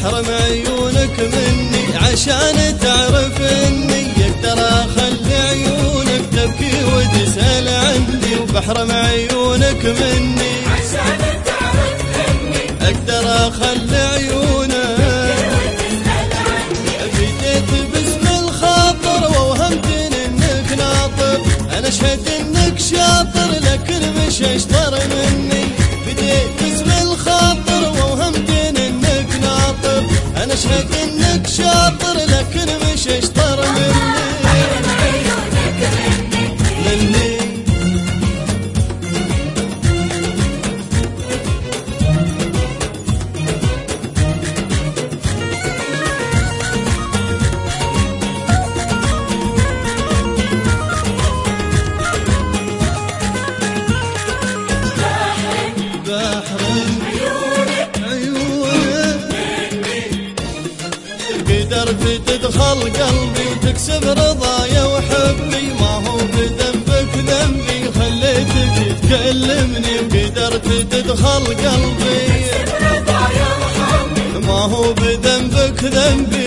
بحرم عيونك مني عشان تعرف اني اقدر اخلي عيونك تبكي وتسأل عني. وبحرم عيونك مني عشان تعرف اني اقدر اخلي عيونك وتسأل عني. بديت باسم الخاطر واوهمتني انك ناطر، انا اشهد انك شاطر لكن مش اشطر مني. بديت باسم الخاطر واوهمتني انك ناطر، انا اشهد انك شاطر لكن مش اشطر مني. بحرم عيونك مني بحرم عيونك قدرت تدخل قلبي وتكسب رضايا وحبي، ما هو بذنبك ذنبي خليتك تكلمني. وقدرت تدخل قلبي رضايا وحبي، ما هو بذنبك ذنبي،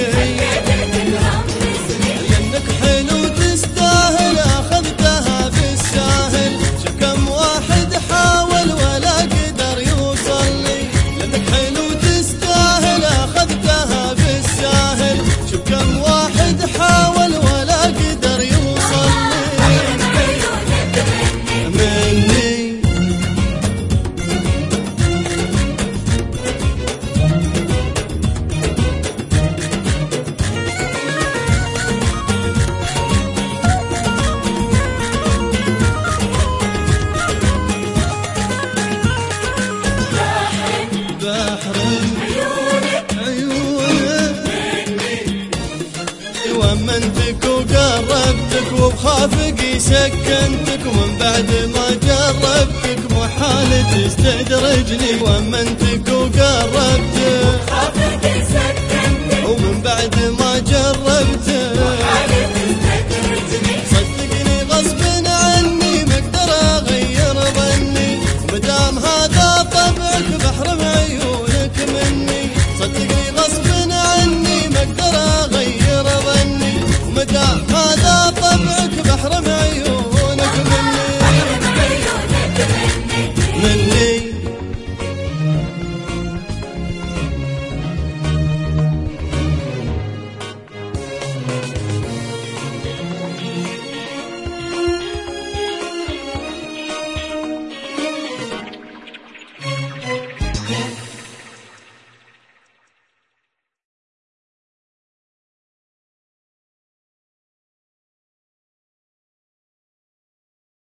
لأنك حلو تستاهل أخذتها بالساهل. شوف كم واحد حاول ولا قدر يوصل لي، لأنك حلو تستاهل أخذتها بالساهل. شوف كم واحد حاول ولا قدر يوصل لي. بحرم عيونك مني بحرم عيونك ومنتك وقربتك وبخافقي سكنتك، ومن بعد ما جربتك محال تستدرجني. ومنتك وقربتك